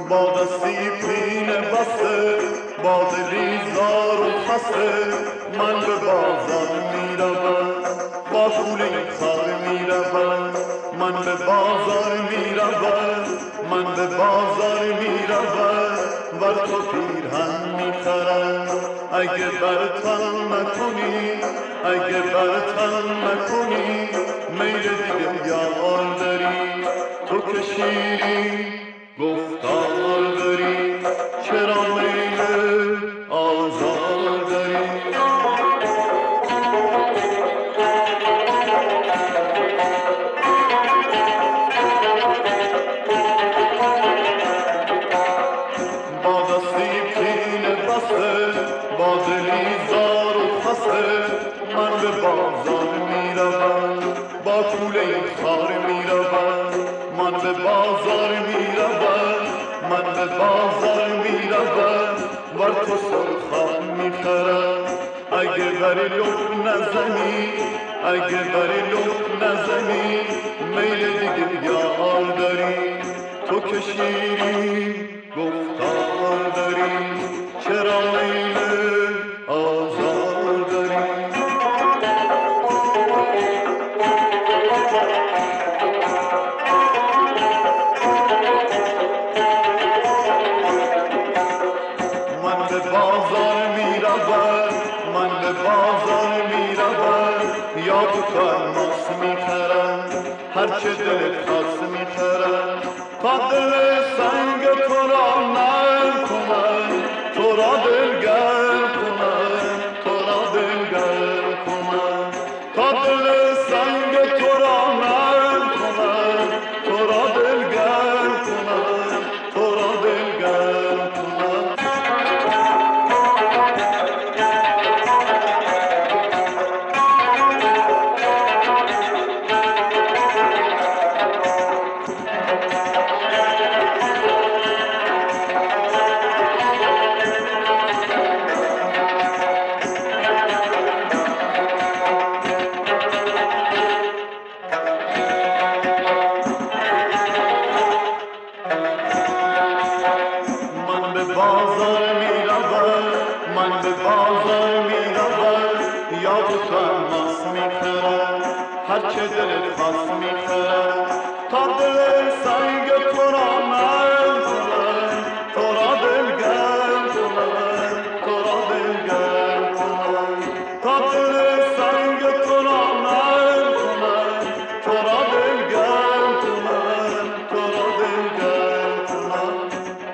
با دستی پینه بسته با دلی زار و خسته من به بازار میروم با کوله خار میروم من به بازار میروم من به بازار میروم ور تو پیرهن میخرم اگه برتن نکنی اگه برتن نکنی میل دیگه یار داری تو که شیری گفتار داری چرا میل آزار داری با دستی پینه بسته با دلی زار و خسته من به بازار میروم با کوله خار میروم من به بازار میروم من به بازار میروم ور تو سرخم میخرم اگه بری لب نزنی اگه بری لب نزنی میل دیگه یار داری تو که شیری گفتار داری چرا میل آزار داری من به بازار میروم من به بازار میروم یا تو الماس میخرم هرچه دلت خواست میخرم تا دل سنگ تو را نرم کنم تو را دلگرم کنم تو را دلگرم کنم تا دل سنگ تو را نرم کنم تو را دلگرم کنم تو را دلگرم کنم من به بازار میروم من به بازار میروم یا تو الماس میخرم هرچه دلت خواست میخرم تا دل سنگ تو را نرم کنم تو را دلگرم کنم تو را دلگرم کنم تا دل سنگ تو را نرم کنم تو را دلگرم کنم تو را دلگرم کنم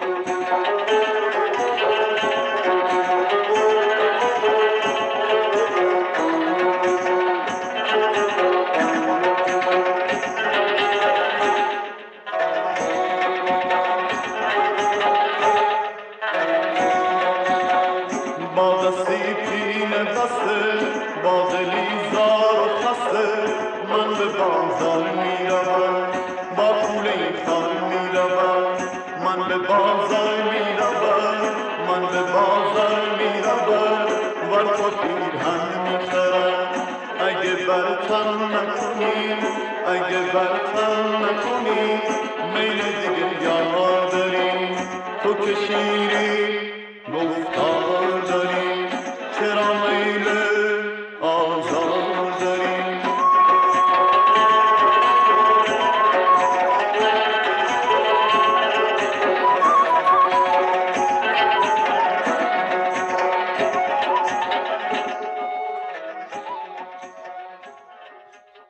با دستی پینه بسته با دلی زار و خسته من به بازار میروم با کوله خار میروم من به بازار میروم من به بازار میروم ور تو پیرهن میخرم اگه برتن نکنی اگه برتن نکنی میل دیگه یار داری تو که شیری